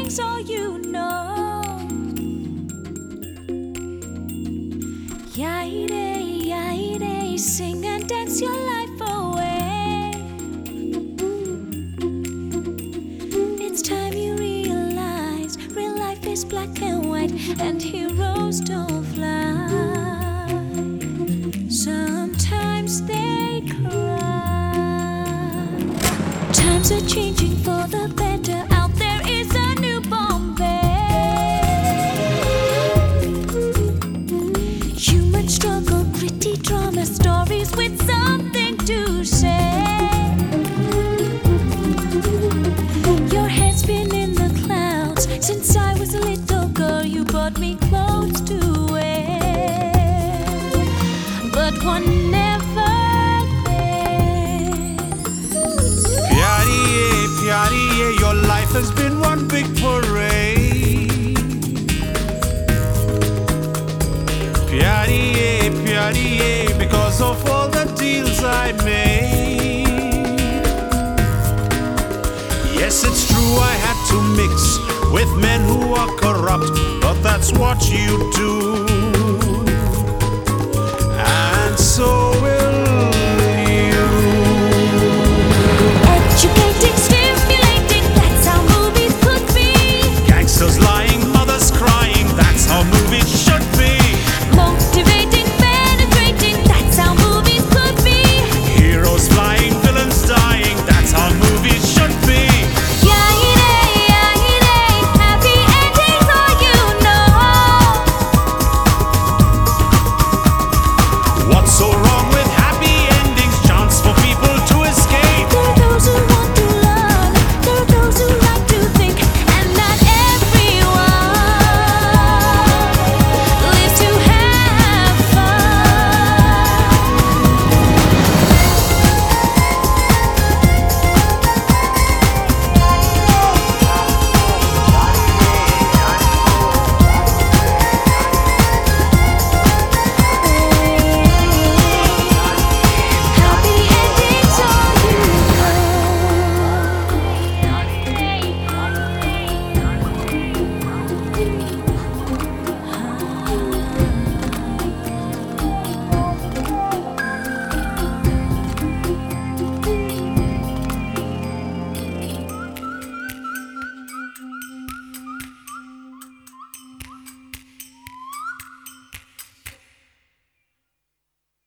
things all you know. Yaire, sing and dance your life away. It's time you realize real life is black and white, and heroes don't fly. Sometimes they cry. Times are changing for the better. Out there is a new Bombay. Human struggle, gritty drama, stories with something to say. Your head's been in the clouds since I was a little girl. You bought me clothes to wear, but one never did. Pyariye, your life has been one big parade. Pyariye, because of all the deals I made. Yes, it's true, I had to mix with men who are corrupt, but that's what you do.